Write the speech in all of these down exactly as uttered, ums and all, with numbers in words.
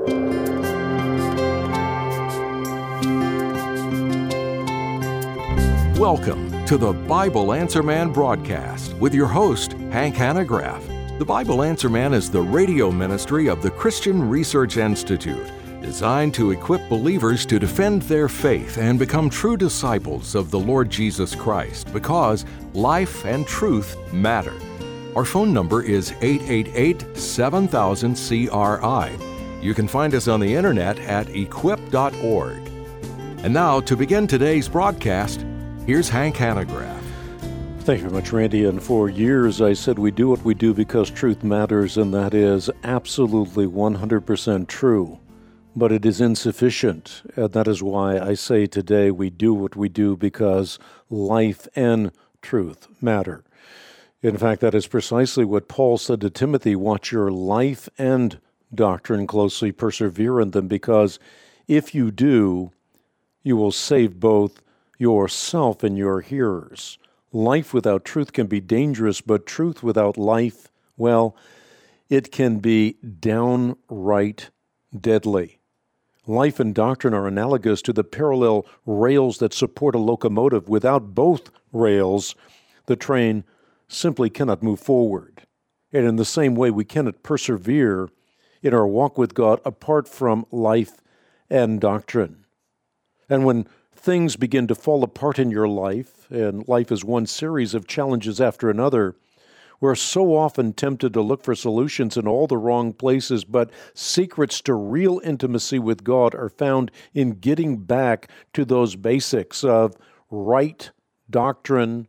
Welcome to the Bible Answer Man broadcast with your host, Hank Hanegraaff. The Bible Answer Man is the radio ministry of the Christian Research Institute, designed to equip believers to defend their faith and become true disciples of the Lord Jesus Christ, because life and truth matter. Our phone number is eight eight eight, seven thousand, C R I. You can find us on the internet at equip dot org. And now, to begin today's broadcast, here's Hank Hanegraaff. Thank you very much, Randy. And for years I said we do what we do because truth matters, and that is absolutely one hundred percent true. But it is insufficient, and that is why I say today we do what we do because life and truth matter. In fact, that is precisely what Paul said to Timothy: watch your life and doctrine closely, persevere in them, because if you do, you will save both yourself and your hearers. Life without truth can be dangerous, but truth without life, well, it can be downright deadly. Life and doctrine are analogous to the parallel rails that support a locomotive. Without both rails, the train simply cannot move forward. And in the same way, we cannot persevere in our walk with God apart from life and doctrine. And when things begin to fall apart in your life, and life is one series of challenges after another, we're so often tempted to look for solutions in all the wrong places, but secrets to real intimacy with God are found in getting back to those basics of right doctrine,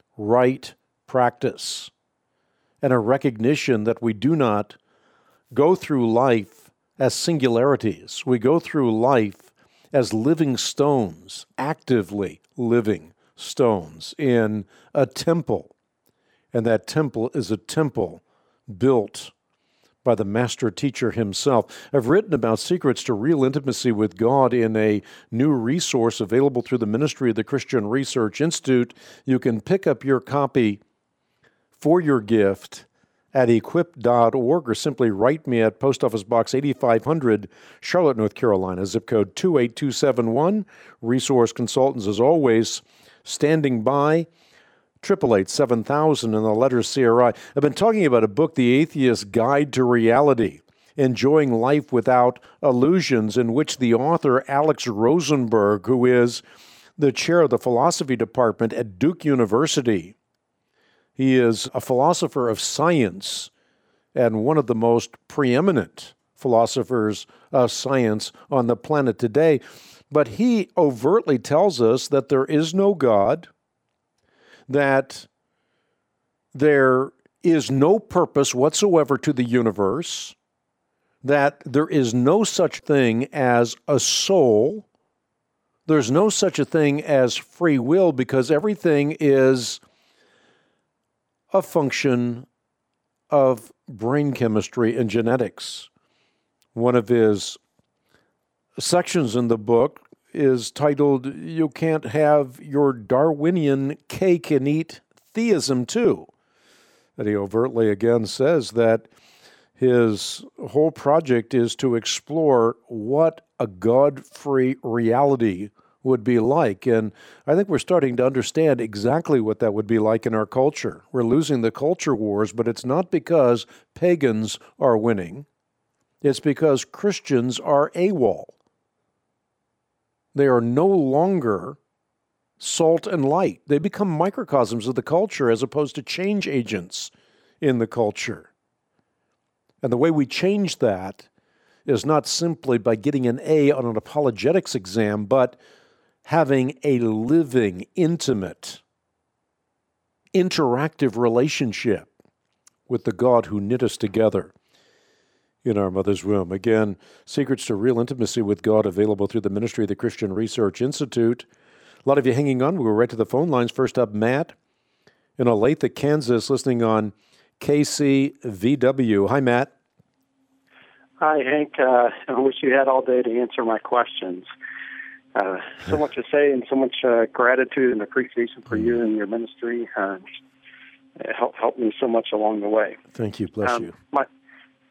right practice, and a recognition that we do not go through life as singularities. We go through life as living stones, actively living stones in a temple. And that temple is a temple built by the master teacher himself. I've written about secrets to real intimacy with God in a new resource available through the ministry of the Christian Research Institute. You can pick up your copy for your gift at equip dot org, or simply write me at Post Office Box eighty-five hundred, Charlotte, North Carolina, zip code two eight two seven one. Resource consultants, as always, standing by. eight eight eight, seven thousand and the letter C R I. I've been talking about a book, The Atheist's Guide to Reality, Enjoying Life Without Illusions, in which the author, Alex Rosenberg, who is the chair of the philosophy department at Duke University, he is a philosopher of science and one of the most preeminent philosophers of science on the planet today. But he overtly tells us that there is no God, that there is no purpose whatsoever to the universe, that there is no such thing as a soul, there's no such a thing as free will, because everything is a function of brain chemistry and genetics. One of his sections in the book is titled, "You Can't Have Your Darwinian Cake and Eat Theism Too." And he overtly again says that his whole project is to explore what a God-free reality would be like. And I think we're starting to understand exactly what that would be like in our culture. We're losing the culture wars, but it's not because pagans are winning. It's because Christians are AWOL. They are no longer salt and light. They become microcosms of the culture as opposed to change agents in the culture. And the way we change that is not simply by getting an A on an apologetics exam, but having a living, intimate, interactive relationship with the God who knit us together in our mother's womb. Again, Secrets to Real Intimacy with God, available through the ministry of the Christian Research Institute. A lot of you hanging on. We'll go right to the phone lines. First up, Matt in Olathe, Kansas, listening on K C V W. Hi, Matt. Hi, Hank. Uh, I wish you had all day to answer my questions. Uh, so much to say, and so much uh, gratitude and appreciation for you and your ministry. Uh, it helped, helped me so much along the way. Thank you. Bless um, you. My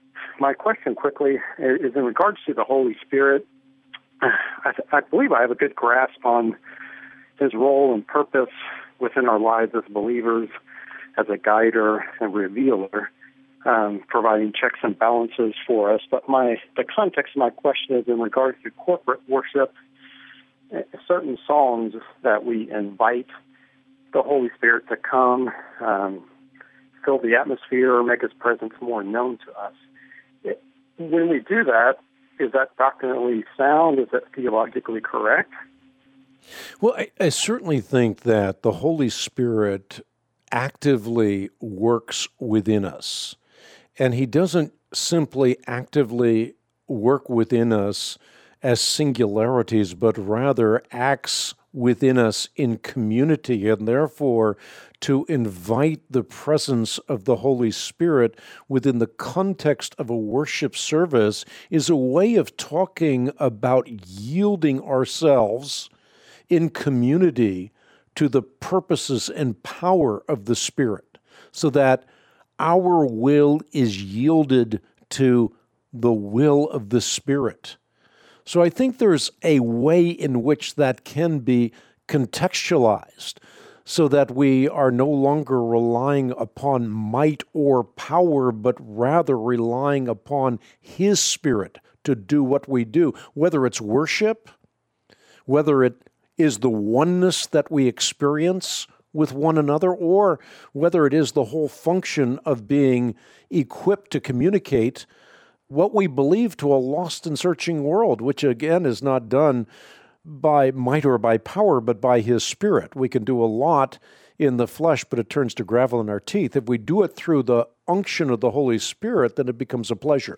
my question quickly is in regards to the Holy Spirit. I, I believe I have a good grasp on his role and purpose within our lives as believers, as a guider and revealer, um, providing checks and balances for us. But my the context of my question is in regards to corporate worship, certain songs that we invite the Holy Spirit to come, um, fill the atmosphere, make his presence more known to us. It, when we do that, is that doctrinally sound? Is that theologically correct? Well, I, I certainly think that the Holy Spirit actively works within us. And he doesn't simply actively work within us as singularities, but rather acts within us in community, and therefore to invite the presence of the Holy Spirit within the context of a worship service is a way of talking about yielding ourselves in community to the purposes and power of the Spirit, so that our will is yielded to the will of the Spirit. So I think there's a way in which that can be contextualized so that we are no longer relying upon might or power, but rather relying upon His Spirit to do what we do, whether it's worship, whether it is the oneness that we experience with one another, or whether it is the whole function of being equipped to communicate what we believe to a lost and searching world, which again is not done by might or by power, but by His Spirit. We can do a lot in the flesh, but it turns to gravel in our teeth. If we do it through the unction of the Holy Spirit, then it becomes a pleasure.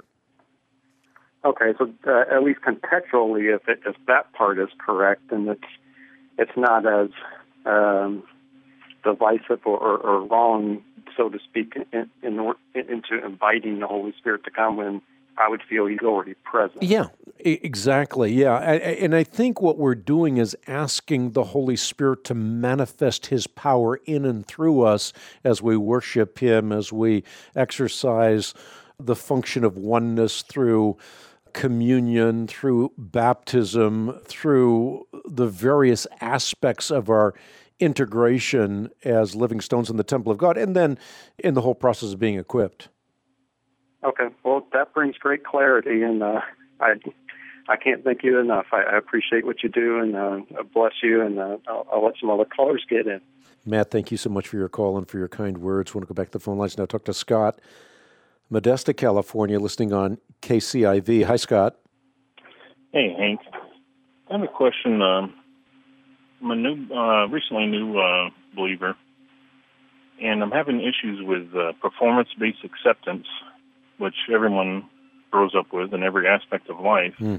Okay, so uh, at least contextually, if, it, if that part is correct, then it's it's not as um, divisive or, or, or wrong, so to speak, in, in, into inviting the Holy Spirit to come when I would feel He's already present. Yeah, exactly. Yeah. And I think what we're doing is asking the Holy Spirit to manifest His power in and through us as we worship Him, as we exercise the function of oneness through communion, through baptism, through the various aspects of our integration as living stones in the temple of God, and then in the whole process of being equipped. Okay, well, that brings great clarity, and uh, I I can't thank you enough. I, I appreciate what you do, and uh, bless you, and uh, I'll, I'll let some other callers get in. Matt, thank you so much for your call and for your kind words. I want to go back to the phone lines now. Talk to Scott, Modesto, California, listening on K C I V. Hi, Scott. Hey, Hank. I have a question. Um, I'm a new, uh, recently new uh, believer, and I'm having issues with uh, performance-based acceptance, which everyone grows up with in every aspect of life, mm.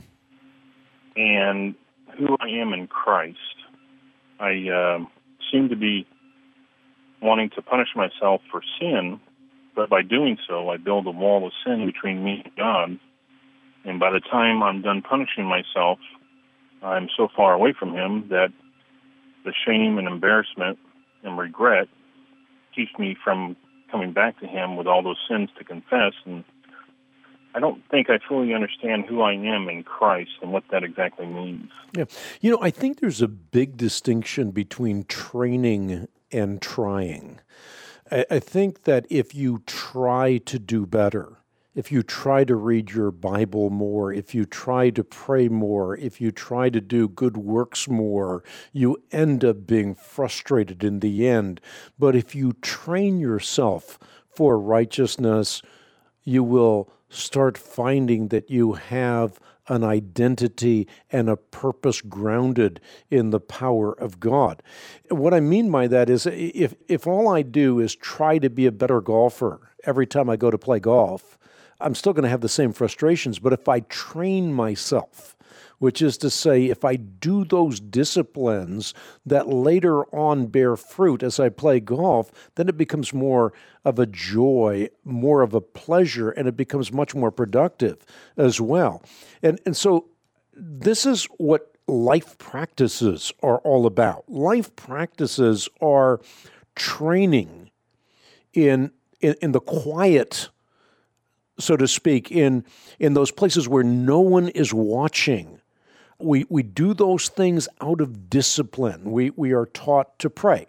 and who I am in Christ. I uh, seem to be wanting to punish myself for sin, but by doing so, I build a wall of sin between me and God, and by the time I'm done punishing myself, I'm so far away from Him that the shame and embarrassment and regret keeps me from coming back to Him with all those sins to confess. And I don't think I fully understand who I am in Christ and what that exactly means. Yeah. You know, I think there's a big distinction between training and trying. I, I think that if you try to do better, if you try to read your Bible more, if you try to pray more, if you try to do good works more, you end up being frustrated in the end. But if you train yourself for righteousness, you will start finding that you have an identity and a purpose grounded in the power of God. What I mean by that is if, if all I do is try to be a better golfer every time I go to play golf, I'm still going to have the same frustrations. But if I train myself, which is to say, if I do those disciplines that later on bear fruit as I play golf, then it becomes more of a joy, more of a pleasure, and it becomes much more productive as well. And, and so this is what life practices are all about. Life practices are training in, in, in the quiet so to speak, in in those places where no one is watching. We we do those things out of discipline. We we are taught to pray.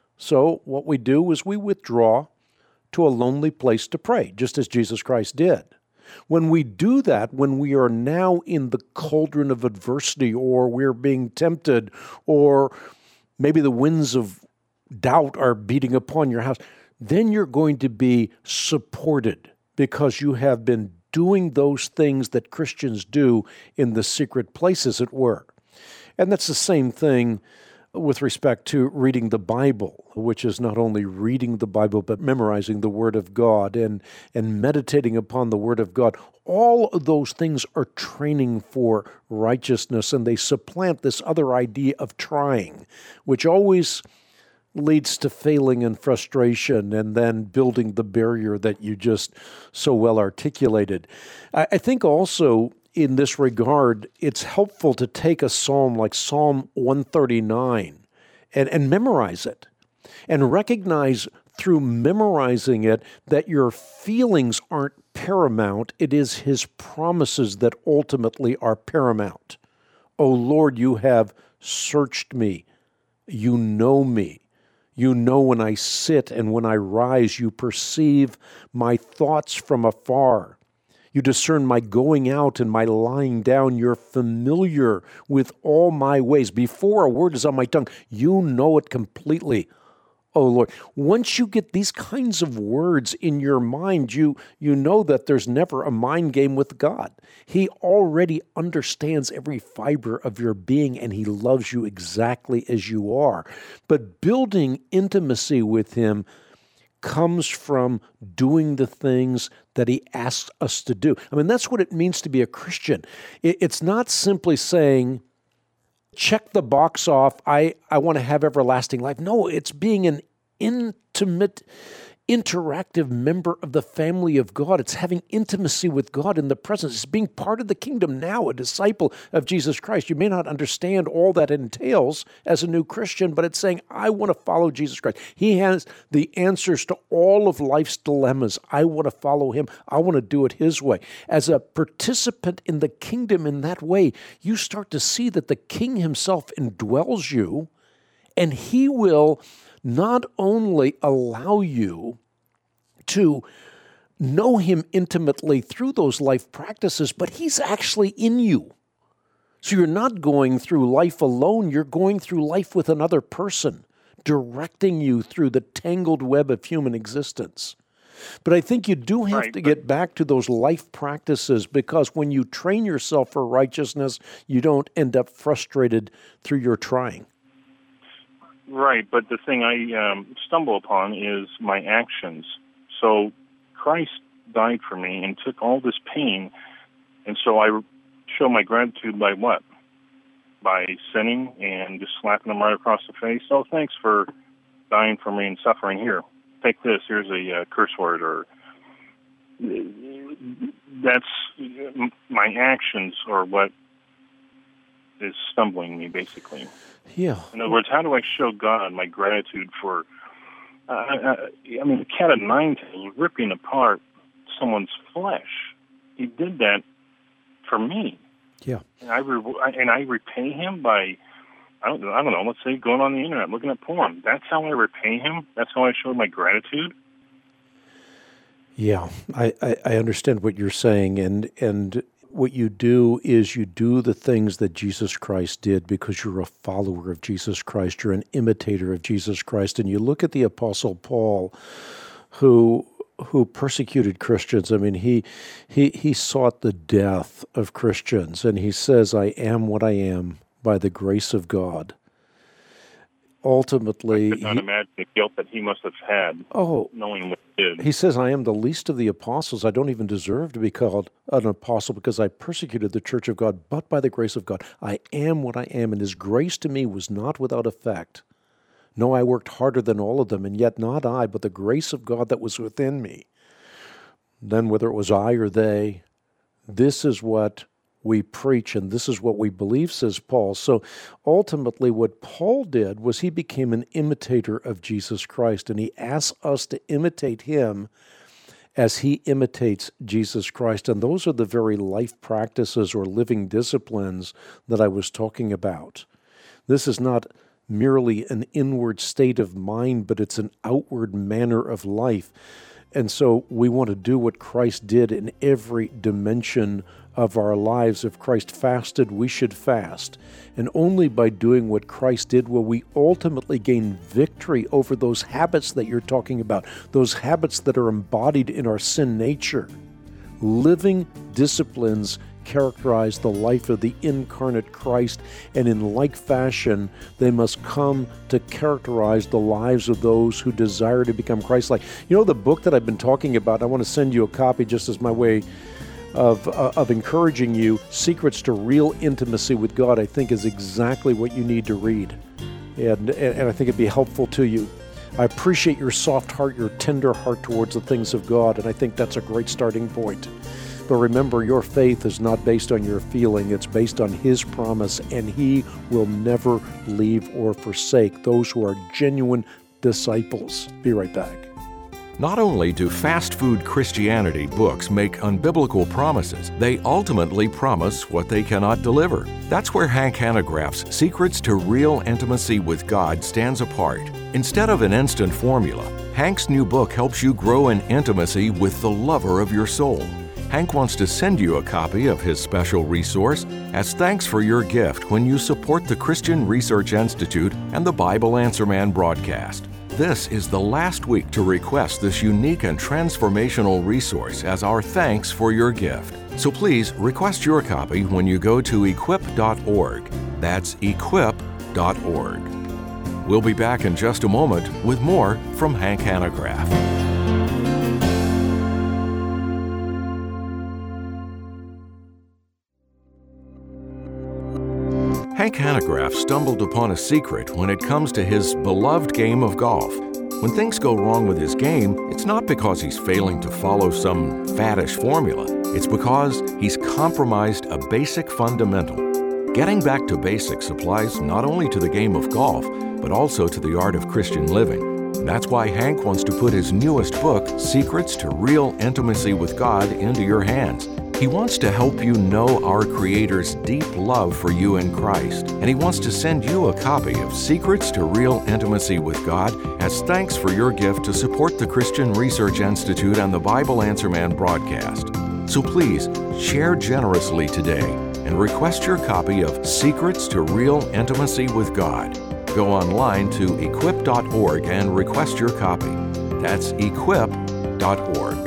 So what we do is we withdraw to a lonely place to pray, just as Jesus Christ did. When we do that, when we are now in the cauldron of adversity, or we're being tempted, or maybe the winds of doubt are beating upon your house, then you're going to be supported because you have been doing those things that Christians do in the secret place, as it were. And that's the same thing with respect to reading the Bible, which is not only reading the Bible, but memorizing the Word of God and, and meditating upon the Word of God. All of those things are training for righteousness, and they supplant this other idea of trying, which always leads to failing and frustration, and then building the barrier that you just so well articulated. I, I think also in this regard, it's helpful to take a psalm like Psalm one thirty-nine and, and memorize it, and recognize through memorizing it that your feelings aren't paramount. It is His promises that ultimately are paramount. O Lord, you have searched me. You know me. You know when I sit and when I rise. You perceive my thoughts from afar. You discern my going out and my lying down. You're familiar with all my ways. Before a word is on my tongue, you know it completely. Oh, Lord, once you get these kinds of words in your mind, you, you know that there's never a mind game with God. He already understands every fiber of your being, and He loves you exactly as you are. But building intimacy with Him comes from doing the things that He asks us to do. I mean, that's what it means to be a Christian. It's not simply saying, check the box off, I, I want to have everlasting life. No, it's being an intimate, interactive member of the family of God. It's having intimacy with God in the presence. It's being part of the kingdom now, a disciple of Jesus Christ. You may not understand all that entails as a new Christian, but it's saying, I want to follow Jesus Christ. He has the answers to all of life's dilemmas. I want to follow Him. I want to do it His way. As a participant in the kingdom in that way, you start to see that the King Himself indwells you, and He will not only allow you to know Him intimately through those life practices, but He's actually in you. So you're not going through life alone, you're going through life with another person, directing you through the tangled web of human existence. But I think you do have right, to but- get back to those life practices, because when you train yourself for righteousness, you don't end up frustrated through your trying. Right, but the thing I um, stumble upon is my actions. So Christ died for me and took all this pain, and so I show my gratitude by what? By sinning and just slapping Him right across the face. Oh, thanks for dying for me and suffering. Here, take this. Here's a uh, curse word. Or that's my actions are what is stumbling me, basically. Yeah. In other words, how do I show God my gratitude for, uh, I, I mean, the cat of nine tails ripping apart someone's flesh. He did that for me. Yeah. And I, re- and I repay Him by, I don't, I don't know, let's say going on the internet, looking at porn. That's how I repay Him? That's how I show my gratitude? Yeah, I, I, I understand what you're saying, and and what you do is you do the things that Jesus Christ did because you're a follower of Jesus Christ. You're an imitator of Jesus Christ. And you look at the Apostle Paul, who who persecuted Christians. I mean, he he he sought the death of Christians, and he says, I am what I am by the grace of God. Ultimately, I could not he, imagine the guilt that he must have had, oh, knowing what he did. He says, I am the least of the apostles. I don't even deserve to be called an apostle because I persecuted the church of God, but by the grace of God, I am what I am, and His grace to me was not without effect. No, I worked harder than all of them, and yet not I, but the grace of God that was within me. Then whether it was I or they, this is what we preach, and this is what we believe, says Paul. So ultimately what Paul did was he became an imitator of Jesus Christ, and he asked us to imitate him as he imitates Jesus Christ. And those are the very life practices or living disciplines that I was talking about. This is not merely an inward state of mind, but it's an outward manner of life. And so we want to do what Christ did in every dimension of our lives. If Christ fasted, we should fast. And only by doing what Christ did will we ultimately gain victory over those habits that you're talking about, those habits that are embodied in our sin nature. Living disciplines characterize the life of the incarnate Christ, and in like fashion, they must come to characterize the lives of those who desire to become Christ-like. You know, the book that I've been talking about, I want to send you a copy just as my way of uh, of encouraging you, Secrets to Real Intimacy with God, I think is exactly what you need to read. And, and I think it'd be helpful to you. I appreciate your soft heart, your tender heart towards the things of God, and I think that's a great starting point. But remember, your faith is not based on your feeling. It's based on His promise, and He will never leave or forsake those who are genuine disciples. Be right back. Not only do fast food Christianity books make unbiblical promises, they ultimately promise what they cannot deliver. That's where Hank Hanegraaff's Secrets to Real Intimacy with God stands apart. Instead of an instant formula, Hank's new book helps you grow in intimacy with the lover of your soul. Hank wants to send you a copy of his special resource as thanks for your gift when you support the Christian Research Institute and the Bible Answer Man broadcast. This is the last week to request this unique and transformational resource as our thanks for your gift. So please request your copy when you go to equip dot org. That's equip dot org. We'll be back in just a moment with more from Hank Hanegraaff. Hank Hanegraaff stumbled upon a secret when it comes to his beloved game of golf. When things go wrong with his game, it's not because he's failing to follow some faddish formula. It's because he's compromised a basic fundamental. Getting back to basics applies not only to the game of golf, but also to the art of Christian living. And that's why Hank wants to put his newest book, Secrets to Real Intimacy with God, into your hands. He wants to help you know our Creator's deep love for you in Christ, and he wants to send you a copy of Secrets to Real Intimacy with God as thanks for your gift to support the Christian Research Institute and the Bible Answer Man broadcast. So please, share generously today and request your copy of Secrets to Real Intimacy with God. Go online to equip dot org and request your copy. That's equip dot org.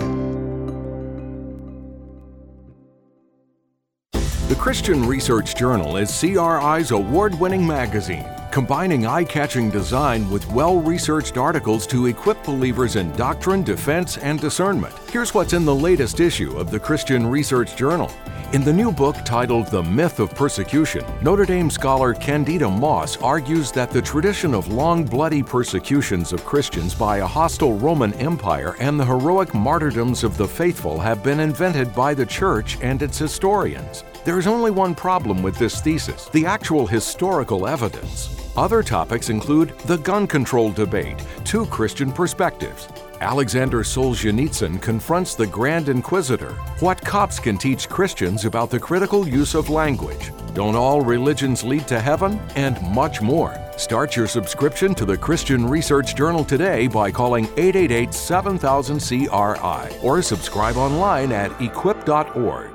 The Christian Research Journal is C R I's award-winning magazine, combining eye-catching design with well-researched articles to equip believers in doctrine, defense, and discernment. Here's what's in the latest issue of the Christian Research Journal. In the new book titled The Myth of Persecution, Notre Dame scholar Candida Moss argues that the tradition of long, bloody persecutions of Christians by a hostile Roman Empire and the heroic martyrdoms of the faithful have been invented by the Church and its historians. There is only one problem with this thesis: the actual historical evidence. Other topics include the gun control debate, two Christian perspectives. Alexander Solzhenitsyn confronts the Grand Inquisitor, what cops can teach Christians about the critical use of language, don't all religions lead to heaven, and much more. Start your subscription to the Christian Research Journal today by calling eight eight eight, seven thousand, C R I or subscribe online at equip dot org.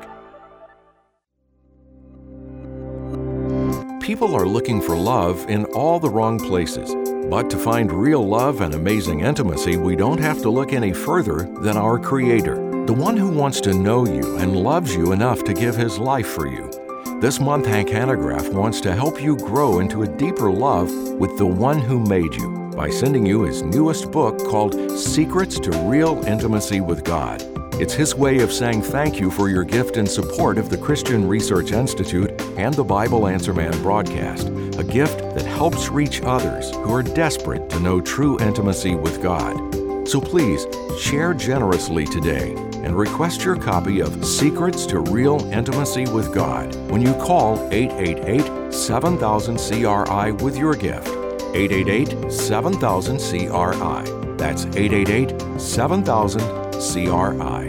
People are looking for love in all the wrong places. But to find real love and amazing intimacy, we don't have to look any further than our Creator, the one who wants to know you and loves you enough to give His life for you. This month, Hank Hanegraaff wants to help you grow into a deeper love with the one who made you by sending you his newest book called Secrets to Real Intimacy with God. It's his way of saying thank you for your gift and support of the Christian Research Institute and the Bible Answer Man broadcast, a gift that helps reach others who are desperate to know true intimacy with God. So please, share generously today and request your copy of Secrets to Real Intimacy with God when you call eight eight eight, seven thousand, C R I with your gift. eight eight eight, seven thousand, C R I. That's eight eight eight, seven thousand, C R I.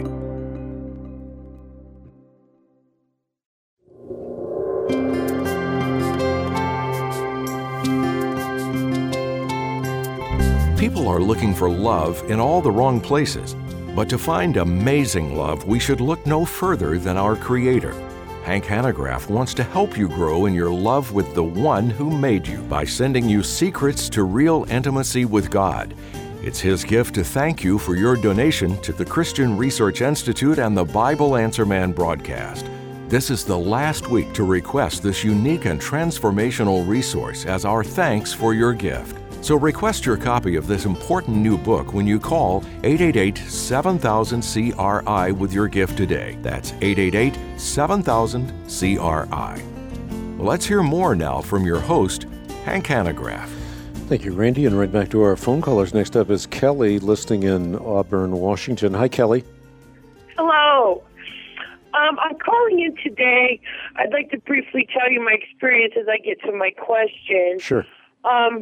People are looking for love in all the wrong places, but to find amazing love, we should look no further than our Creator. Hank Hanegraaff wants to help you grow in your love with the one who made you by sending you secrets to real intimacy with God. It's his gift to thank you for your donation to the Christian Research Institute and the Bible Answer Man broadcast. This is the last week to request this unique and transformational resource as our thanks for your gift. So request your copy of this important new book when you call eight eight eight, seven thousand, C R I with your gift today. That's eight eight eight, seven thousand, C R I. Well, let's hear more now from your host, Hank Hanegraaff. Thank you, Randy. And right back to our phone callers. Next up is Kelly, listening in Auburn, Washington. Hi, Kelly. Hello. Um, I'm calling in today. I'd like to briefly tell you my experience as I get to my question. Sure. Um,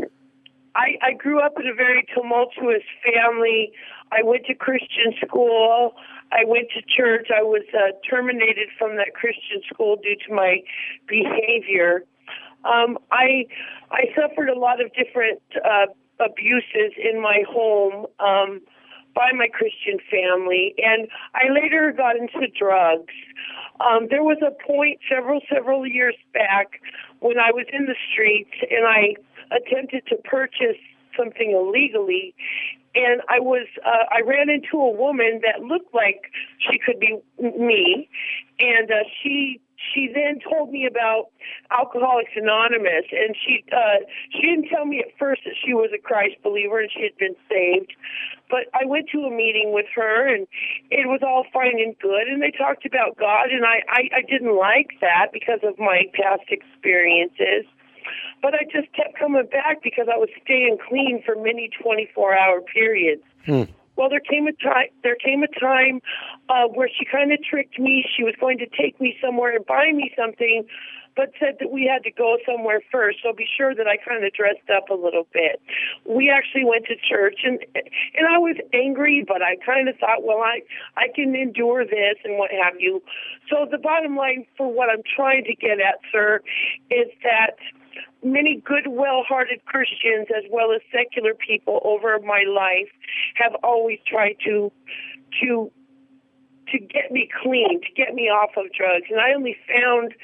I, I grew up in a very tumultuous family. I went to Christian school. I went to church. I was uh, terminated from that Christian school due to my behavior. Um, I I suffered a lot of different uh, abuses in my home um, by my Christian family, and I later got into drugs. Um, there was a point several, several years back when I was in the streets and I attempted to purchase something illegally, and I was uh, I ran into a woman that looked like she could be me, and uh, she she then told me about Alcoholics Anonymous, and she uh, she didn't tell me at first that she was a Christ believer and she had been saved, but I went to a meeting with her and it was all fine and good, and they talked about God, and I, I, I didn't like that because of my past experiences. But I just kept coming back because I was staying clean for many twenty-four hour periods. Hmm. Well, there came a time. There came a time uh, where she kind of tricked me. She was going to take me somewhere and buy me something, but said that we had to go somewhere first. So be sure that I kind of dressed up a little bit. We actually went to church, and and I was angry, but I kind of thought, well, I I can endure this and what have you. So the bottom line for what I'm trying to get at, sir, is that many good, well-hearted Christians, as well as secular people over my life, have always tried to to to get me clean, to get me off of drugs. And I only found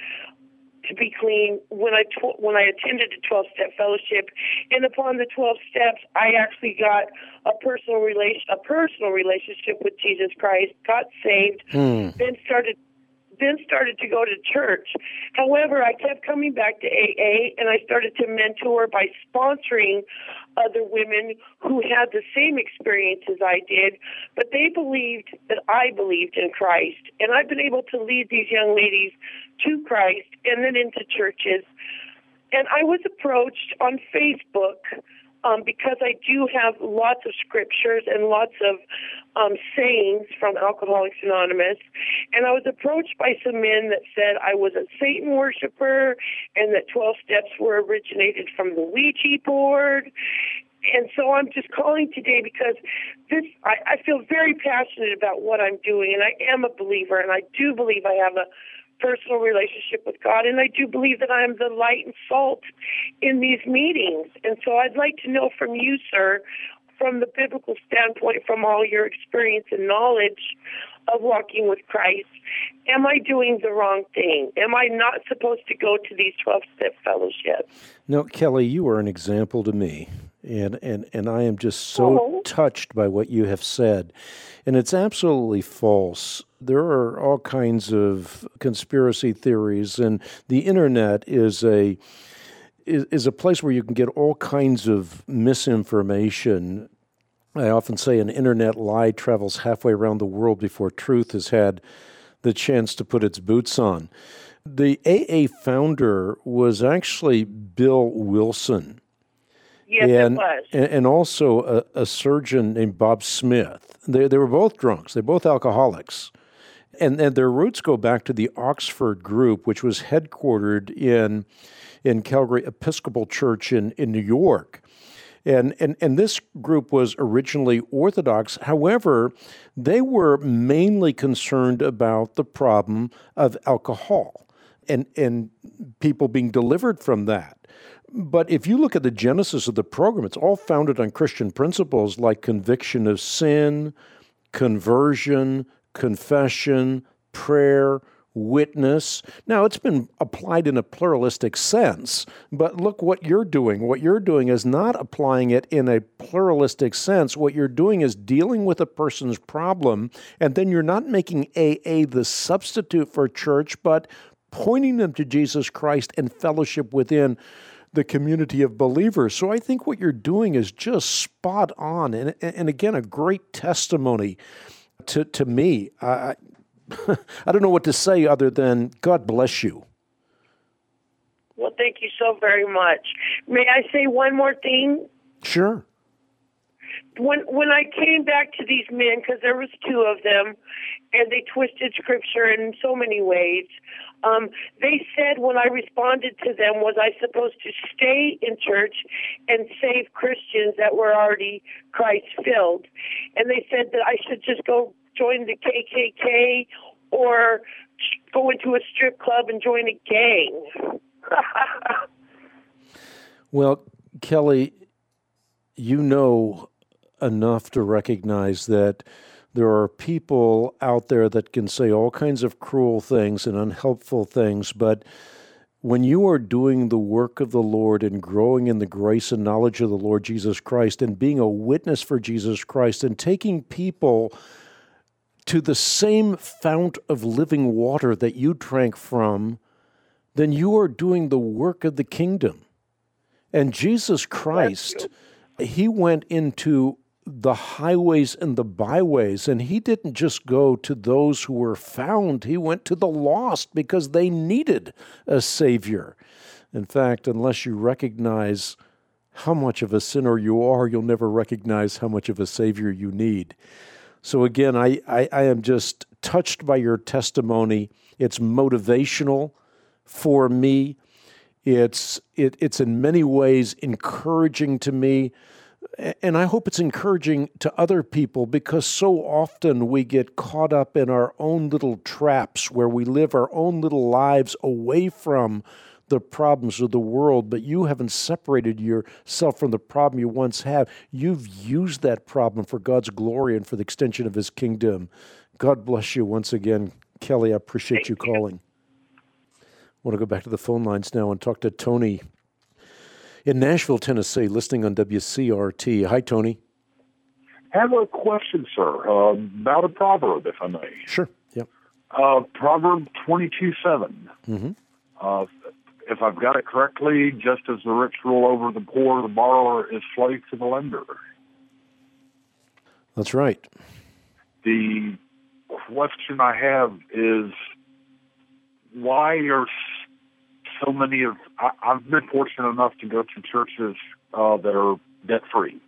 to be clean when I tw- when I attended a twelve-step fellowship. And upon the twelve steps, I actually got a personal relation, a personal relationship with Jesus Christ, got saved, Hmm. then started. then started to go to church. However, I kept coming back to A A, and I started to mentor by sponsoring other women who had the same experience as I did, but they believed that I believed in Christ. And I've been able to lead these young ladies to Christ and then into churches. And I was approached on Facebook Um, because I do have lots of scriptures and lots of um, sayings from Alcoholics Anonymous. And I was approached by some men that said I was a Satan worshiper and that twelve steps were originated from the Ouija board. And so I'm just calling today because this I, I feel very passionate about what I'm doing, and I am a believer, and I do believe I have a personal relationship with God, and I do believe that I am the light and salt in these meetings. And so I'd like to know from you, sir, from the biblical standpoint, from all your experience and knowledge of walking with Christ, am I doing the wrong thing? Am I not supposed to go to these twelve-step fellowships? No, Kelly, you are an example to me, and, and, and I am just so Oh. touched by what you have said. And it's absolutely false. There are all kinds of conspiracy theories, and the internet is a is, is a place where you can get all kinds of misinformation. I often say an internet lie travels halfway around the world before truth has had the chance to put its boots on. The A A founder was actually Bill Wilson. Yes, and, it was. And, and also a, a surgeon named Bob Smith. They, they were both drunks. They're both alcoholics. And, and their roots go back to the Oxford group, which was headquartered in, in Calvary Episcopal Church in, in New York. And, and, and this group was originally Orthodox. However, they were mainly concerned about the problem of alcohol and, and people being delivered from that. But if you look at the genesis of the program, it's all founded on Christian principles like conviction of sin, conversion, confession, prayer, witness. Now, it's been applied in a pluralistic sense, but look what you're doing. What you're doing is not applying it in a pluralistic sense. What you're doing is dealing with a person's problem, and then you're not making A A the substitute for church, but pointing them to Jesus Christ and fellowship within the community of believers. So I think what you're doing is just spot on, and, and again, a great testimony to, to me. I, I don't know what to say other than God bless you. Well, thank you so very much. May I say one more thing? Sure. When when I came back to these men, because there was two of them, and they twisted Scripture in so many ways, um, they said when I responded to them, was I supposed to stay in church and save Christians that were already Christ-filled? And they said that I should just go join the K K K or go into a strip club and join a gang. Well, Kelly, you know enough to recognize that there are people out there that can say all kinds of cruel things and unhelpful things, but when you are doing the work of the Lord and growing in the grace and knowledge of the Lord Jesus Christ and being a witness for Jesus Christ and taking people to the same fount of living water that you drank from, then you are doing the work of the kingdom. And Jesus Christ, he went into the highways and the byways, and he didn't just go to those who were found. He went to the lost because they needed a Savior. In fact, unless you recognize how much of a sinner you are, you'll never recognize how much of a Savior you need. So again, I, I, I am just touched by your testimony. It's motivational for me. It's it, it's in many ways encouraging to me. And I hope it's encouraging to other people, because so often we get caught up in our own little traps where we live our own little lives away from the problems of the world, but you haven't separated yourself from the problem you once had. You've used that problem for God's glory and for the extension of his kingdom. God bless you once again. Kelly, I appreciate you calling. I want to go back to the phone lines now and talk to Tony in Nashville, Tennessee, listening on W C R T. Hi, Tony. I have a question, sir, uh, about a proverb, if I may. Sure, yeah. Uh, Proverb twenty-two seven. Mm-hmm. Uh, if I've got it correctly, just as the rich rule over the poor, the borrower is slave to the lender. That's right. The question I have is, why are so many of, I, I've been fortunate enough to go to churches uh, that are debt-free.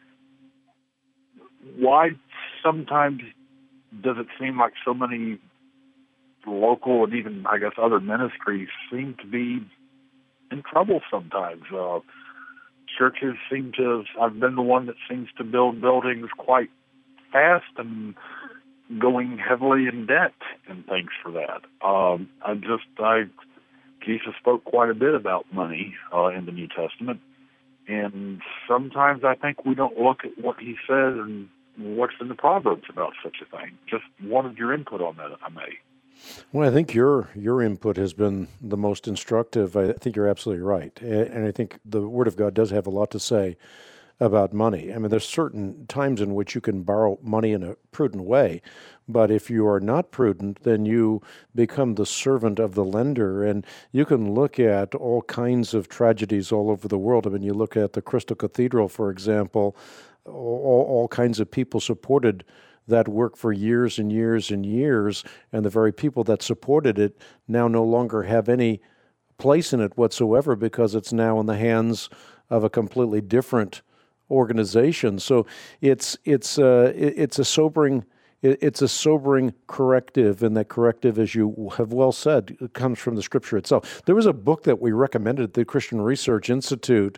Why sometimes does it seem like so many local and even, I guess, other ministries seem to be in trouble sometimes? Uh, churches seem to, I've been the one that seems to build buildings quite fast and going heavily in debt and things for that. Um, I just, I, Jesus spoke quite a bit about money uh, in the New Testament, and sometimes I think we don't look at what he said and what's in the Proverbs about such a thing. Just wanted your input on that, if I may. Well, I think your your input has been the most instructive. I think you're absolutely right. And I think the Word of God does have a lot to say about money. I mean, there's certain times in which you can borrow money in a prudent way, but if you are not prudent, then you become the servant of the lender, and you can look at all kinds of tragedies all over the world. I mean, you look at the Crystal Cathedral, for example, all, all kinds of people supported that work for years and years and years, and the very people that supported it now no longer have any place in it whatsoever because it's now in the hands of a completely different organization. So it's it's uh, it's a sobering it's a sobering corrective, and that corrective, as you have well said, comes from the Scripture itself. There was a book that we recommended at the Christian Research Institute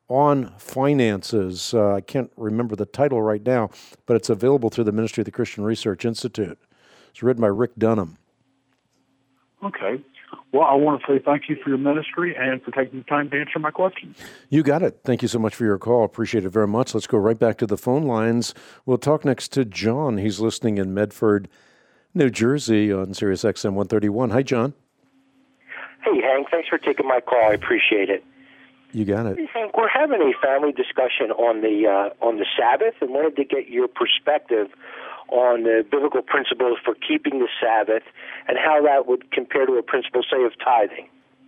on finances. Uh, I can't remember the title right now, but it's available through the Ministry of the Christian Research Institute. It's written by Rick Dunham. Okay. Well, I want to say thank you for your ministry and for taking the time to answer my questions. You got it. Thank you so much for your call. Appreciate it very much. Let's go right back to the phone lines. We'll talk next to John. He's listening in Medford, New Jersey on Sirius X M one thirty-one. Hi, John. Hey, Hank. Thanks for taking my call. I appreciate it. You got it. Hank, we're having a family discussion on the uh, on the Sabbath and wanted to get your perspective on the biblical principles for keeping the Sabbath and how that would compare to a principle, say, of tithing.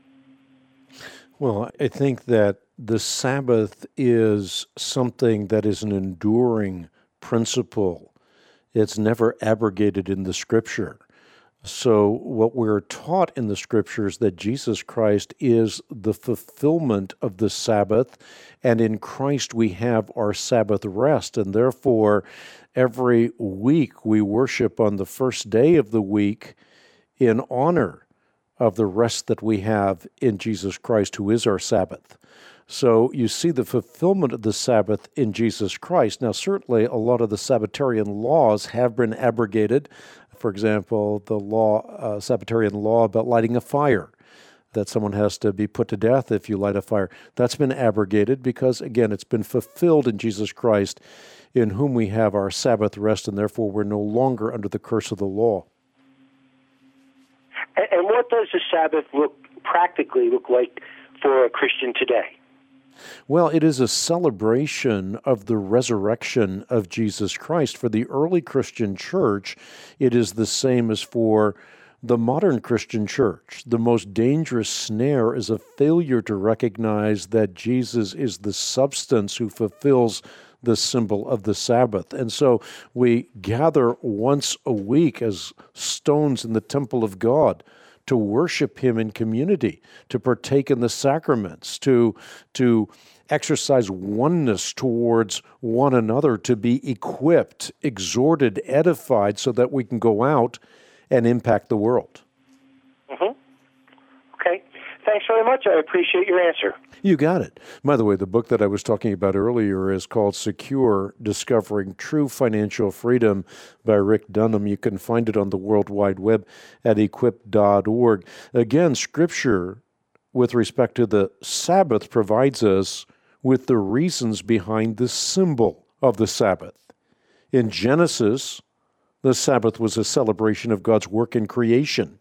Well, I think that the Sabbath is something that is an enduring principle. It's never abrogated in the Scripture. So what we're taught in the Scriptures that Jesus Christ is the fulfillment of the Sabbath, and in Christ we have our Sabbath rest, and therefore every week we worship on the first day of the week in honor of the rest that we have in Jesus Christ, who is our Sabbath. So you see the fulfillment of the Sabbath in Jesus Christ. Now, certainly a lot of the Sabbatarian laws have been abrogated. For example, the law, uh, Sabbatarian law about lighting a fire, that someone has to be put to death if you light a fire. That's been abrogated because, again, it's been fulfilled in Jesus Christ, in whom we have our Sabbath rest, and therefore we're no longer under the curse of the law. And, and what does the Sabbath look practically look like for a Christian today? Well, it is a celebration of the resurrection of Jesus Christ. For the early Christian church, it is the same as for the modern Christian church. The most dangerous snare is a failure to recognize that Jesus is the substance who fulfills the symbol of the Sabbath. And so we gather once a week as stones in the temple of God to worship Him in community, to partake in the sacraments, to, to exercise oneness towards one another, to be equipped, exhorted, edified, so that we can go out and impact the world. Mm-hmm. Okay. Thanks very much. I appreciate your answer. You got it. By the way, the book that I was talking about earlier is called Secure, Discovering True Financial Freedom by Rick Dunham. You can find it on the World Wide Web at equip dot org. Again, Scripture, with respect to the Sabbath, provides us with the reasons behind the symbol of the Sabbath. In Genesis, the Sabbath was a celebration of God's work in creation.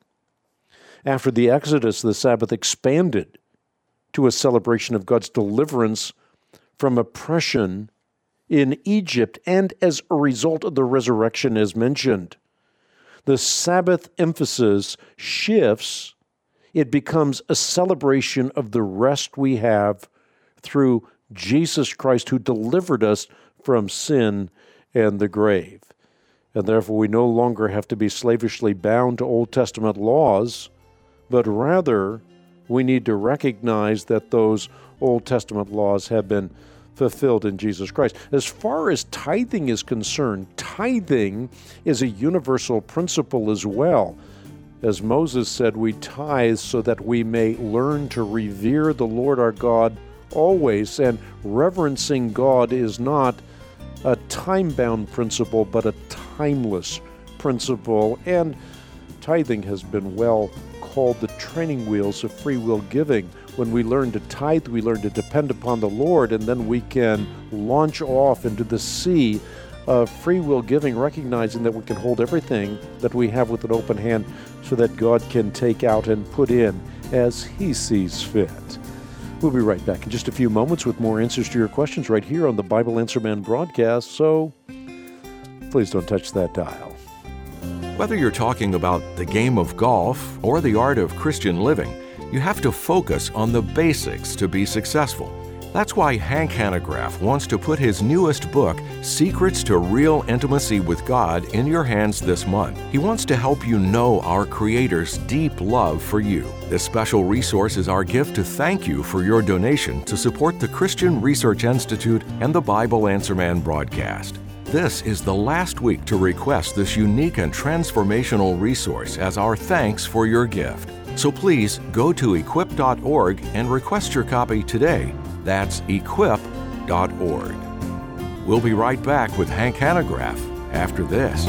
After the Exodus, the Sabbath expanded to a celebration of God's deliverance from oppression in Egypt, and as a result of the resurrection as mentioned. The Sabbath emphasis shifts. It becomes a celebration of the rest we have through Jesus Christ, who delivered us from sin and the grave. And therefore we no longer have to be slavishly bound to Old Testament laws, but rather we need to recognize that those Old Testament laws have been fulfilled in Jesus Christ. As far as tithing is concerned, tithing is a universal principle as well. As Moses said, we tithe so that we may learn to revere the Lord our God always. And reverencing God is not a time-bound principle, but a timeless principle. And tithing has been well called the training wheels of free will giving. When we learn to tithe, we learn to depend upon the Lord, and then we can launch off into the sea of free will giving, recognizing that we can hold everything that we have with an open hand so that God can take out and put in as He sees fit. We'll be right back in just a few moments with more answers to your questions right here on the Bible Answer Man broadcast, so please don't touch that dial. Whether you're talking about the game of golf or the art of Christian living, you have to focus on the basics to be successful. That's why Hank Hanegraaff wants to put his newest book, Secrets to Real Intimacy with God, in your hands this month. He wants to help you know our Creator's deep love for you. This special resource is our gift to thank you for your donation to support the Christian Research Institute and the Bible Answer Man broadcast. This is the last week to request this unique and transformational resource as our thanks for your gift. So please go to equip dot org and request your copy today. That's equip dot org. We'll be right back with Hank Hanegraaff after this.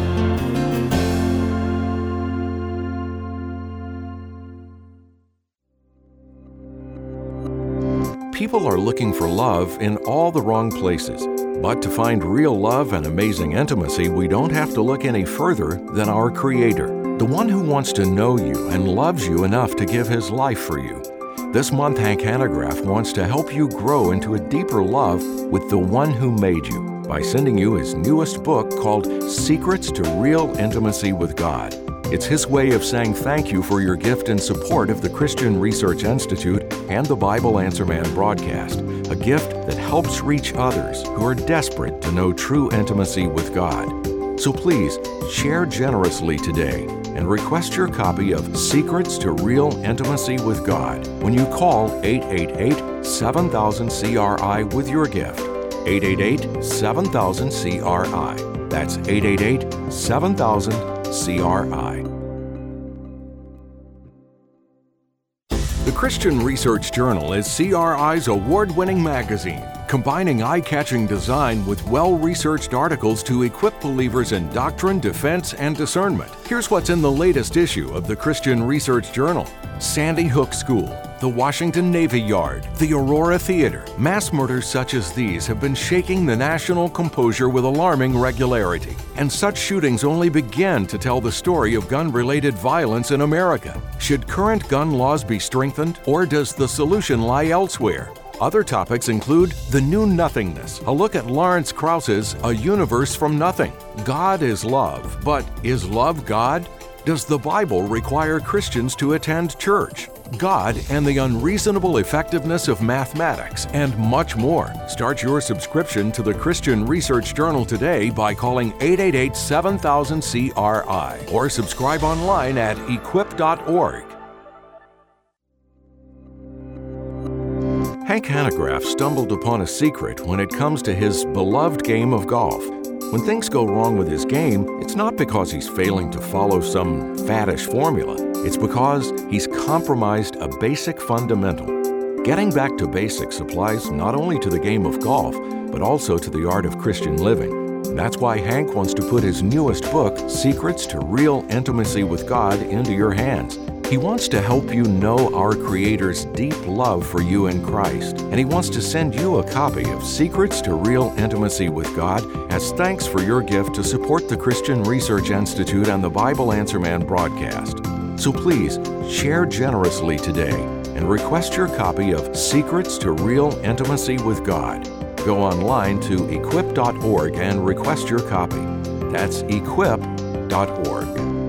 People are looking for love in all the wrong places. But to find real love and amazing intimacy, we don't have to look any further than our Creator, the one who wants to know you and loves you enough to give His life for you. This month, Hank Hanegraaff wants to help you grow into a deeper love with the one who made you by sending you his newest book called Secrets to Real Intimacy with God. It's his way of saying thank you for your gift and support of the Christian Research Institute and the Bible Answer Man broadcast, a gift that helps reach others who are desperate to know true intimacy with God. So please, share generously today and request your copy of Secrets to Real Intimacy with God when you call eight eight eight, seven thousand, C R I with your gift. eight eight eight, seven thousand, C R I. That's eight eight eight, seven thousand, C R I. The Christian Research Journal is C R I's award-winning magazine, combining eye-catching design with well-researched articles to equip believers in doctrine, defense, and discernment. Here's what's in the latest issue of the Christian Research Journal. Sandy Hook School, the Washington Navy Yard, the Aurora Theater. Mass murders such as these have been shaking the national composure with alarming regularity. And such shootings only begin to tell the story of gun-related violence in America. Should current gun laws be strengthened, or does the solution lie elsewhere? Other topics include The New Nothingness, a look at Lawrence Krauss's A Universe from Nothing. God is love, but is love God? Does the Bible require Christians to attend church? God and the unreasonable effectiveness of mathematics, and much more. Start your subscription to the Christian Research Journal today by calling eight eight eight, seven thousand, C R I or subscribe online at equip dot org. Hank Hanegraaff stumbled upon a secret when it comes to his beloved game of golf. When things go wrong with his game, it's not because he's failing to follow some faddish formula. It's because he's compromised a basic fundamental. Getting back to basics applies not only to the game of golf, but also to the art of Christian living. And that's why Hank wants to put his newest book, Secrets to Real Intimacy with God, into your hands. He wants to help you know our Creator's deep love for you in Christ, and he wants to send you a copy of Secrets to Real Intimacy with God as thanks for your gift to support the Christian Research Institute and the Bible Answer Man broadcast. So please, share generously today and request your copy of Secrets to Real Intimacy with God. Go online to equip dot org and request your copy. That's equip dot org.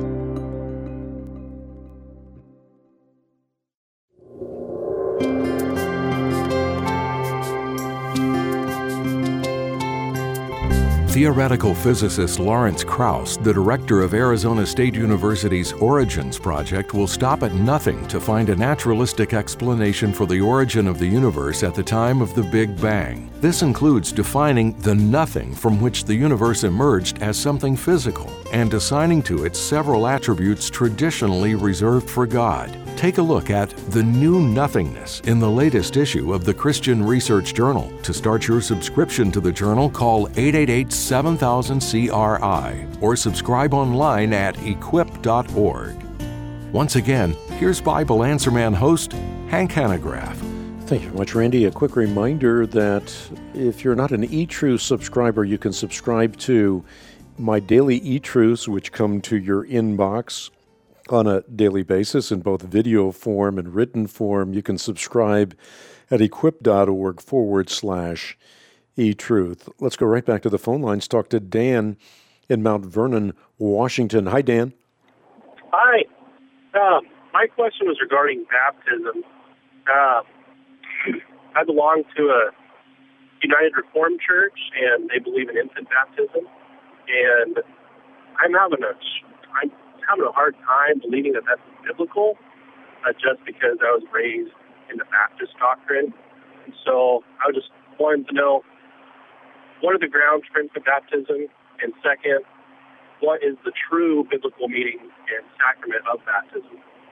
Theoretical physicist Lawrence Krauss, the director of Arizona State University's Origins Project, will stop at nothing to find a naturalistic explanation for the origin of the universe at the time of the Big Bang. This includes defining the nothing from which the universe emerged as something physical and assigning to it several attributes traditionally reserved for God. Take a look at The New Nothingness in the latest issue of the Christian Research Journal. To start your subscription to the journal, call eight eight eight, seven thousand, C R I or subscribe online at equip dot org. Once again, here's Bible Answer Man host Hank Hanegraaff. Thank you very much, Randy. A quick reminder that if you're not an eTruth subscriber, you can subscribe to my daily eTruths, which come to your inbox on a daily basis in both video form and written form. You can subscribe at equip dot org forward slash eTruth. Let's go right back to the phone lines. Talk to Dan in Mount Vernon, Washington. Hi, Dan. Hi. Uh, my question was regarding baptism. Uh, I belong to a United Reformed Church, and they believe in infant baptism. And I'm having a I'm having a hard time believing that that's biblical, uh, just because I was raised in the Baptist doctrine. And so I just wanted to know, what are the grounds for infant baptism? And second, what is the true biblical meaning and sacrament of baptism?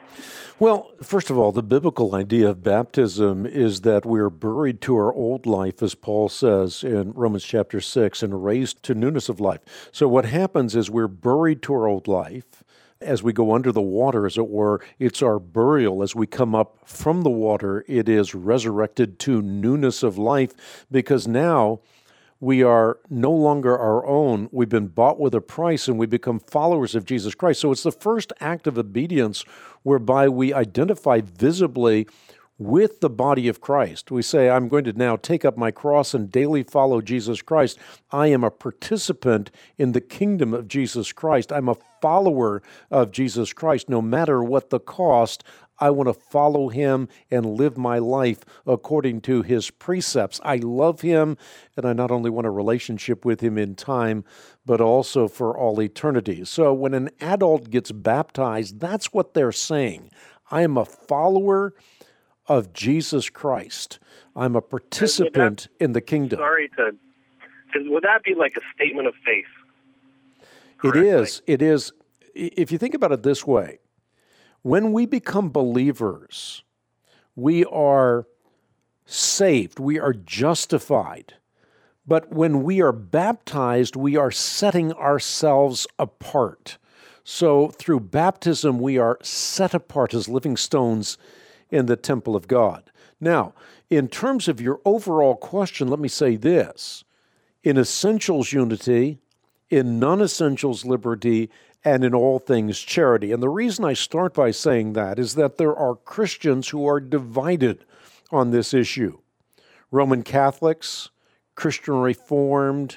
Well, first of all, the biblical idea of baptism is that we're buried to our old life, as Paul says in Romans chapter six, and raised to newness of life. So what happens is we're buried to our old life. As we go under the water, as it were, it's our burial. As we come up from the water, it is resurrected to newness of life, because now we are no longer our own. We've been bought with a price, and we become followers of Jesus Christ. So it's the first act of obedience whereby we identify visibly with the body of Christ. We say, I'm going to now take up my cross and daily follow Jesus Christ. I am a participant in the kingdom of Jesus Christ. I'm a follower of Jesus Christ. No matter what the cost, I want to follow him and live my life according to his precepts. I love him, and I not only want a relationship with him in time, but also for all eternity. So when an adult gets baptized, that's what they're saying. I am a follower of Jesus Christ. I'm a participant that, in the kingdom. Sorry to, would that be like a statement of faith? Correct? It is. It is. If you think about it this way, when we become believers, we are saved, we are justified. But when we are baptized, we are setting ourselves apart. So through baptism, we are set apart as living stones in the temple of God. Now, in terms of your overall question, let me say this. In essentials, unity. In non-essentials, liberty. And in all things, charity. And the reason I start by saying that is that there are Christians who are divided on this issue. Roman Catholics, Christian Reformed,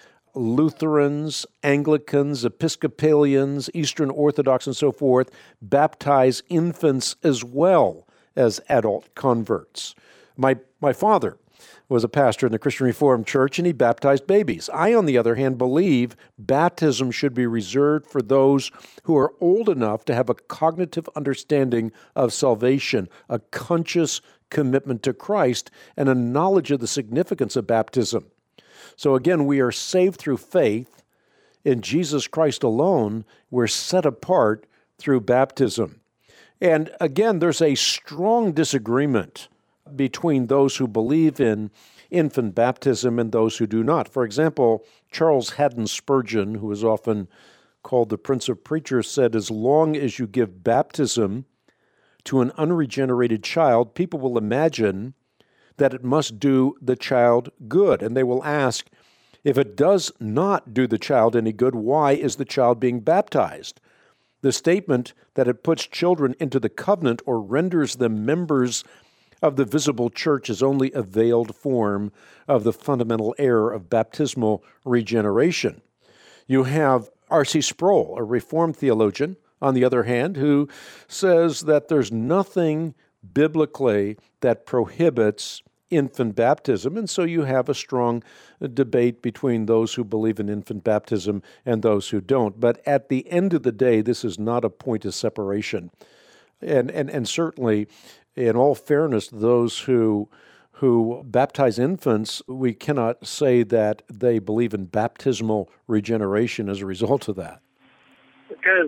Lutherans, Anglicans, Episcopalians, Eastern Orthodox, and so forth baptize infants as well as adult converts. My, my father was a pastor in the Christian Reformed Church, and he baptized babies. I, on the other hand, believe baptism should be reserved for those who are old enough to have a cognitive understanding of salvation, a conscious commitment to Christ, and a knowledge of the significance of baptism. So again, we are saved through faith in Jesus Christ alone. We're set apart through baptism. And again, there's a strong disagreement between those who believe in infant baptism and those who do not. For example, Charles Haddon Spurgeon, who is often called the Prince of Preachers, said, as long as you give baptism to an unregenerated child, people will imagine that it must do the child good. And they will ask, if it does not do the child any good, why is the child being baptized? The statement that it puts children into the covenant or renders them members of the visible church is only a veiled form of the fundamental error of baptismal regeneration. You have R C Sproul, a Reformed theologian, on the other hand, who says that there's nothing biblically that prohibits infant baptism, and so you have a strong debate between those who believe in infant baptism and those who don't. But at the end of the day, this is not a point of separation. And and, and certainly, in all fairness, those who who baptize infants, we cannot say that they believe in baptismal regeneration as a result of that. Because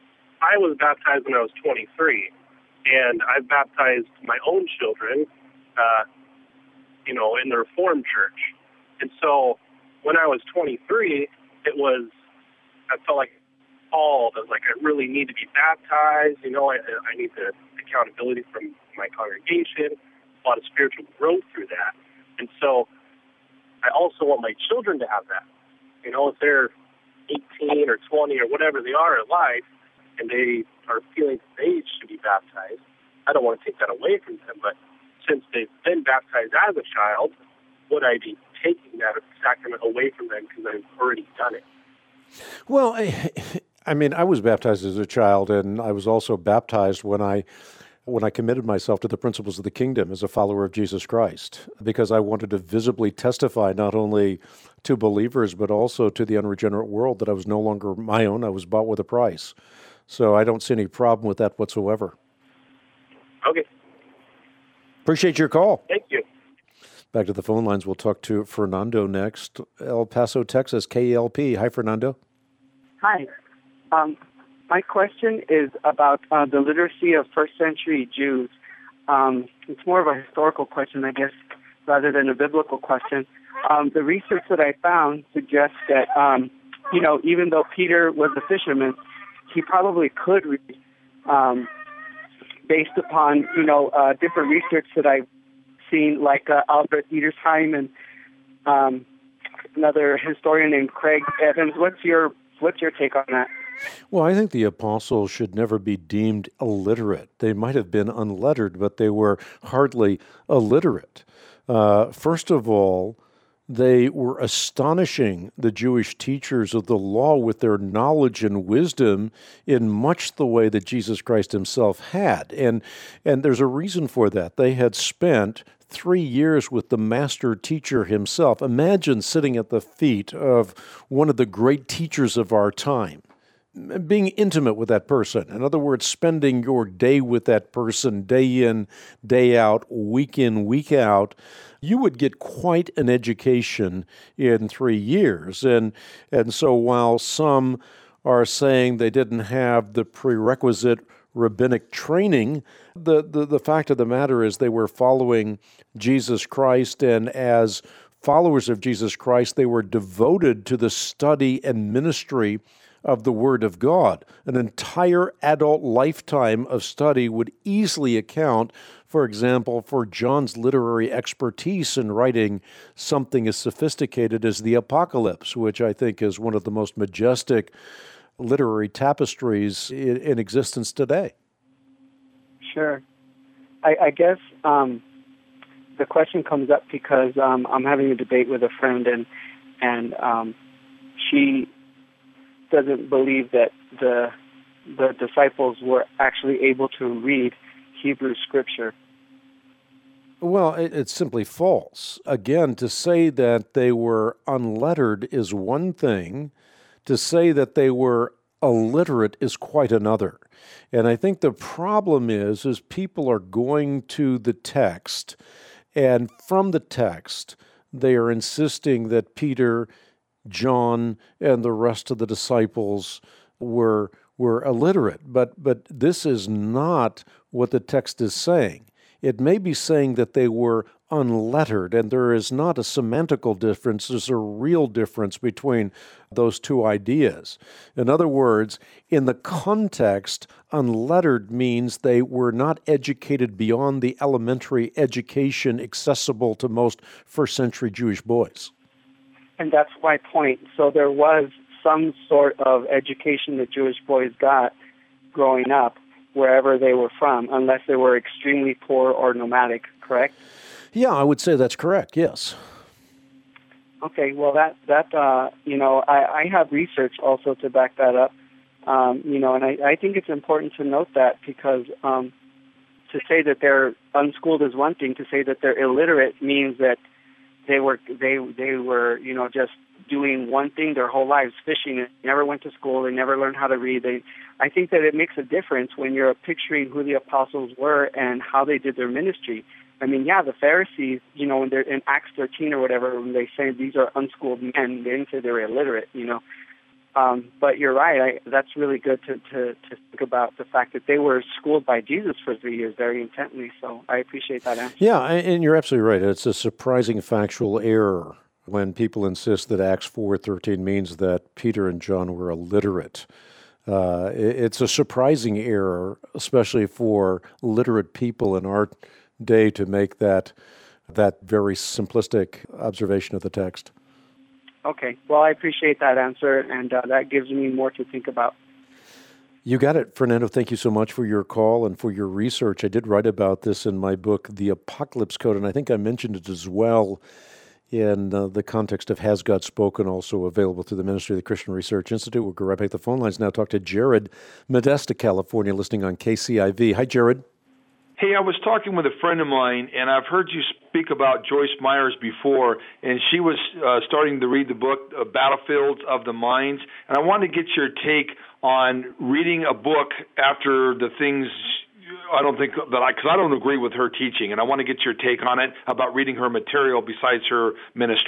I was baptized when I was twenty-three, and I've baptized my own children, uh, you know, in the Reformed Church. And so when I was twenty-three, it was, I felt like all that was like, I really need to be baptized. You know, I, I need the accountability from my congregation, a lot of spiritual growth through that. And so I also want my children to have that. You know, if they're eighteen or twenty or whatever they are in life, and they are feeling that they should be baptized, I don't want to take that away from them. But since they've been baptized as a child, would I be taking that sacrament away from them because I've already done it? Well, I, I mean, I was baptized as a child, and I was also baptized when I when I committed myself to the principles of the kingdom as a follower of Jesus Christ, because I wanted to visibly testify not only to believers, but also to the unregenerate world that I was no longer my own, I was bought with a price. So I don't see any problem with that whatsoever. Okay. Appreciate your call. Thank you. Back to the phone lines. We'll talk to Fernando next. El Paso, Texas, K E L P. Hi, Fernando. Hi. Um, my question is about uh, the literacy of first-century Jews. Um, it's more of a historical question, I guess, rather than a biblical question. Um, the research that I found suggests that, um, you know, even though Peter was a fisherman, he probably could read, um, based upon, you know, uh, different research that I've seen, like uh, Albert Edersheim and um, another historian named Craig Evans. What's your what's your take on that? Well, I think the apostles should never be deemed illiterate. They might have been unlettered, but they were hardly illiterate. Uh, first of all, they were astonishing the Jewish teachers of the law with their knowledge and wisdom in much the way that Jesus Christ himself had. And, and there's a reason for that. They had spent three years with the master teacher himself. Imagine sitting at the feet of one of the great teachers of our time, being intimate with that person. In other words, spending your day with that person, day in, day out, week in, week out. You would get quite an education in three years. And and so while some are saying they didn't have the prerequisite rabbinic training, the, the, the fact of the matter is they were following Jesus Christ, and as followers of Jesus Christ, they were devoted to the study and ministry of the Word of God. An entire adult lifetime of study would easily account, for example, for John's literary expertise in writing something as sophisticated as the Apocalypse, which I think is one of the most majestic literary tapestries in, in existence today. Sure. I, I guess um, the question comes up because um, I'm having a debate with a friend, and and um, she doesn't believe that the the disciples were actually able to read Hebrew scripture. Well, it, it's simply false. Again, to say that they were unlettered is one thing. To say that they were illiterate is quite another. And I think the problem is, is people are going to the text, and from the text, they are insisting that Peter, John, and the rest of the disciples were were illiterate. But but this is not what the text is saying. It may be saying that they were unlettered, and there is not a semantical difference. There's a real difference between those two ideas. In other words, in the context, unlettered means they were not educated beyond the elementary education accessible to most first-century Jewish boys. And that's my point. So there was some sort of education that Jewish boys got growing up, wherever they were from, unless they were extremely poor or nomadic, correct? Yeah, I would say that's correct, yes. Okay, well, that, that uh, you know, I, I have research also to back that up, um, you know, and I, I think it's important to note that because um, to say that they're unschooled is one thing, to say that they're illiterate means that they were, they, they were, you know, just doing one thing their whole lives, fishing. They never went to school. They never learned how to read. They, I think that it makes a difference when you're picturing who the apostles were and how they did their ministry. I mean, yeah, the Pharisees, you know, when they're in Acts thirteen or whatever, when they say these are unschooled men, they didn't say they were illiterate, you know. Um, but you're right. I, that's really good to, to, to think about the fact that they were schooled by Jesus for three years very intently. So I appreciate that answer. Yeah, and you're absolutely right. It's a surprising factual error when people insist that Acts four thirteen means that Peter and John were illiterate. Uh, it's a surprising error, especially for literate people in our day, to make that that very simplistic observation of the text. Okay. Well, I appreciate that answer, and uh, that gives me more to think about. You got it, Fernando. Thank you so much for your call and for your research. I did write about this in my book, The Apocalypse Code, and I think I mentioned it as well in uh, the context of Has God Spoken, also available through the Ministry of the Christian Research Institute. We'll go right back to the phone lines now. Talk to Jared, Modesto, California, listening on K C I V. Hi, Jared. Hey, I was talking with a friend of mine, and I've heard you speak about Joyce Myers before, and she was uh, starting to read the book, uh, Battlefields of the Minds, and I wanted to get your take on reading a book after the things I don't think that I, because I don't agree with her teaching, and I want to get your take on it about reading her material besides her ministry.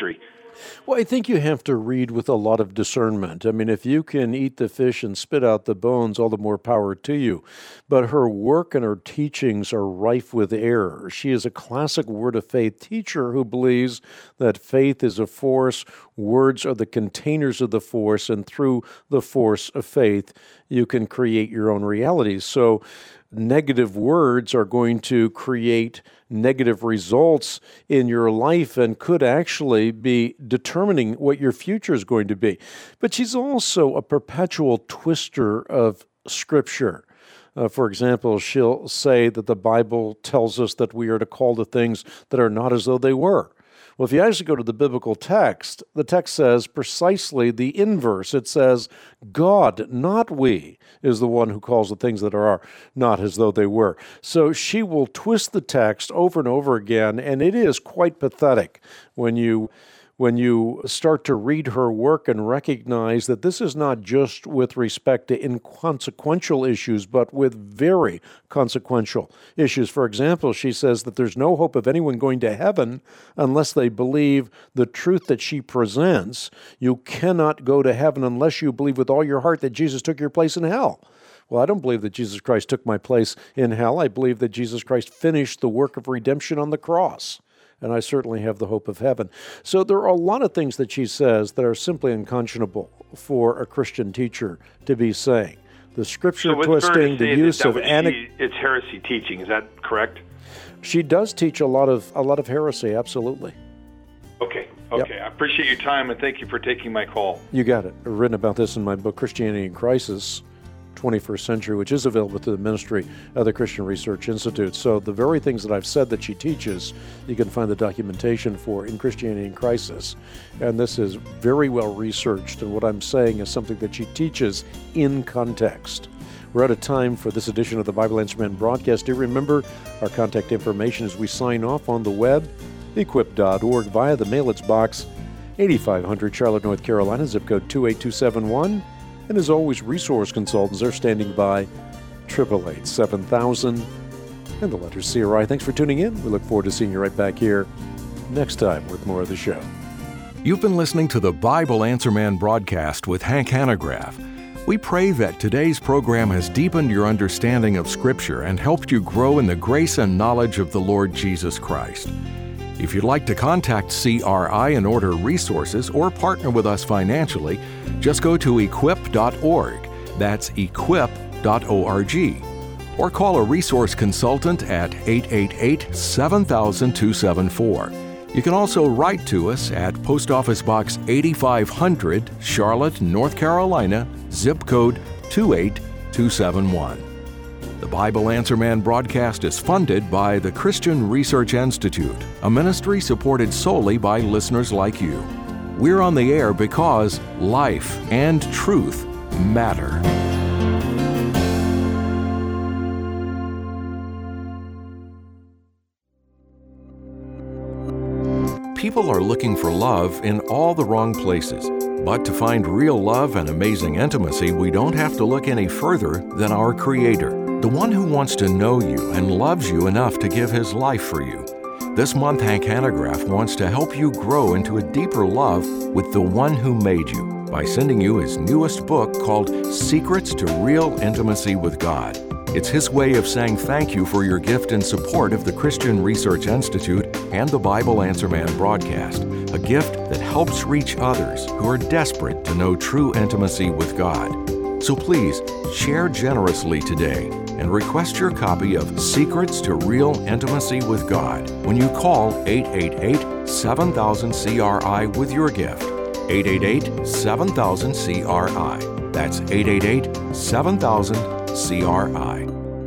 Well, I think you have to read with a lot of discernment. I mean, if you can eat the fish and spit out the bones, all the more power to you. But her work and her teachings are rife with error. She is a classic Word of Faith teacher who believes that faith is a force, words are the containers of the force, and through the force of faith, you can create your own reality. So negative words are going to create negative results in your life and could actually be determining what your future is going to be. But she's also a perpetual twister of Scripture. Uh, for example, she'll say that the Bible tells us that we are to call the things that are not as though they were. Well, if you actually go to the biblical text, the text says precisely the inverse. It says, God, not we, is the one who calls the things that are not as though they were. So she will twist the text over and over again, and it is quite pathetic when you when you start to read her work and recognize that this is not just with respect to inconsequential issues, but with very consequential issues. For example, she says that there's no hope of anyone going to heaven unless they believe the truth that she presents. You cannot go to heaven unless you believe with all your heart that Jesus took your place in hell. Well, I don't believe that Jesus Christ took my place in hell. I believe that Jesus Christ finished the work of redemption on the cross. And I certainly have the hope of heaven. So there are a lot of things that she says that are simply unconscionable for a Christian teacher to be saying. The Scripture so twisting, the use that, of anecdotes. It's heresy teaching. Is that correct? She does teach a lot of a lot of heresy. Absolutely. Okay. Okay. Yep. I appreciate your time and thank you for taking my call. You got it. I've written about this in my book, Christianity in Crisis, twenty-first century, which is available through the ministry of the Christian Research Institute. So the very things that I've said that she teaches, you can find the documentation for in Christianity in Crisis. And this is very well researched, and what I'm saying is something that she teaches in context. We're out of time for this edition of the Bible Answer Man broadcast. Do remember our contact information as we sign off on the web, equip dot org, via the mailage box, eighty-five hundred Charlotte, North Carolina, zip code two eight two seven one. And as always, resource consultants are standing by, eight eight eight, seven thousand, and the letter C R I. Thanks for tuning in. We look forward to seeing you right back here next time with more of the show. You've been listening to the Bible Answer Man broadcast with Hank Hanegraaff. We pray that today's program has deepened your understanding of Scripture and helped you grow in the grace and knowledge of the Lord Jesus Christ. If you'd like to contact C R I and order resources or partner with us financially, just go to equip dot org. That's equip dot org. Or call a resource consultant at eight eight eight, seven thousand, two seven four. You can also write to us at Post Office Box eighty-five hundred, Charlotte, North Carolina, zip code two eight two seven one. The Bible Answer Man broadcast is funded by the Christian Research Institute, a ministry supported solely by listeners like you. We're on the air because life and truth matter. People are looking for love in all the wrong places. But to find real love and amazing intimacy, we don't have to look any further than our Creator, the one who wants to know you and loves you enough to give His life for you. This month, Hank Hanegraaff wants to help you grow into a deeper love with the one who made you by sending you his newest book called Secrets to Real Intimacy with God. It's his way of saying thank you for your gift and support of the Christian Research Institute and the Bible Answer Man broadcast, a gift that helps reach others who are desperate to know true intimacy with God. So please, share generously today and request your copy of Secrets to Real Intimacy with God when you call eight eight eight, seven thousand, C R I with your gift. eight eight eight, seven thousand, C R I. That's eight eight eight, seven thousand, C R I.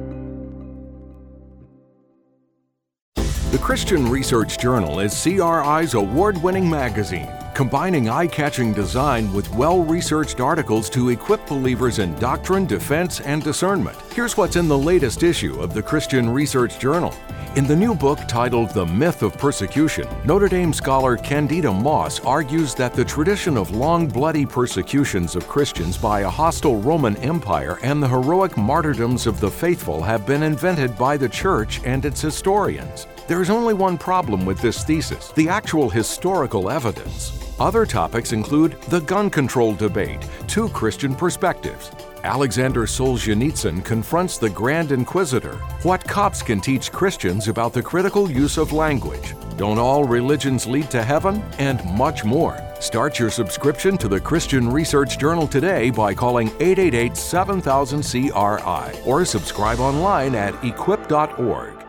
The Christian Research Journal is C R I's award-winning magazine, combining eye-catching design with well-researched articles to equip believers in doctrine, defense, and discernment. Here's what's in the latest issue of the Christian Research Journal. In the new book titled The Myth of Persecution, Notre Dame scholar Candida Moss argues that the tradition of long, bloody persecutions of Christians by a hostile Roman Empire and the heroic martyrdoms of the faithful have been invented by the Church and its historians. There is only one problem with this thesis: the actual historical evidence. Other topics include the gun control debate, two Christian perspectives. Alexander Solzhenitsyn confronts the Grand Inquisitor, what cops can teach Christians about the critical use of language, don't all religions lead to heaven, and much more. Start your subscription to the Christian Research Journal today by calling eight eight eight, seven thousand C R I or subscribe online at equip dot org.